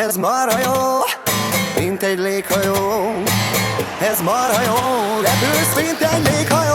Ez marha jó, mint egy léghajó. Ez marha jó, repülsz, mint egy léghajó.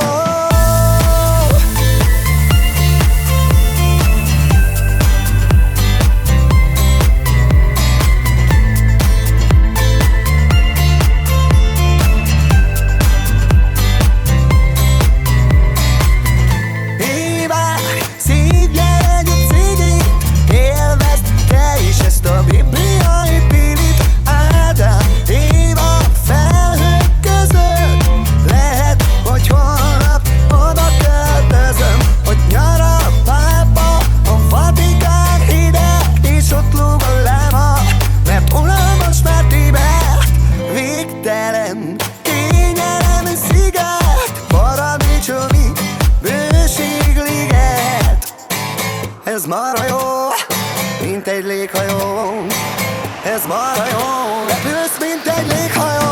Kényelem sziget, paradicsomi bőségliget. Ez marha jó, mint egy léghajó. Ez marha jó, repülsz, mint egy léghajó.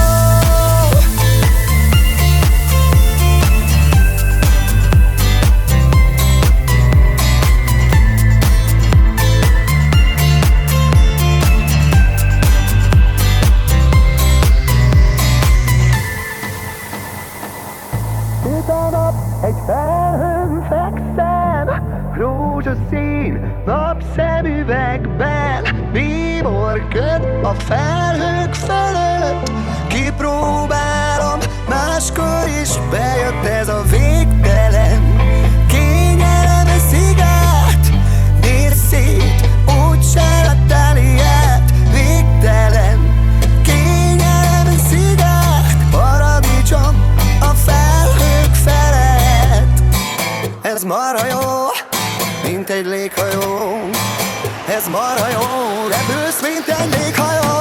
Itt a nap, egy felhőn fekszem, rózsaszín napszemüvegben. Bíborköd a felhők fölött, kipróbálom, máskor is bejött ez a végtelen. Kényelem sziget, nézd szét, úgyse lettél ilyet. Végtelen, kényelem sziget, paradicsom a felhők felett. Ez marha jó, mint egy léghajó. Ez marha jó, repülsz, mint egy léghajó.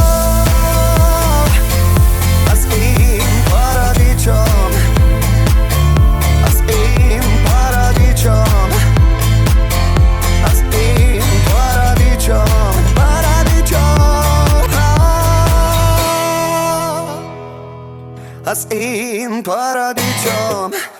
Az én paradicsom, az én paradicsom, az én paradicsom, paradicsom, az én paradicsom.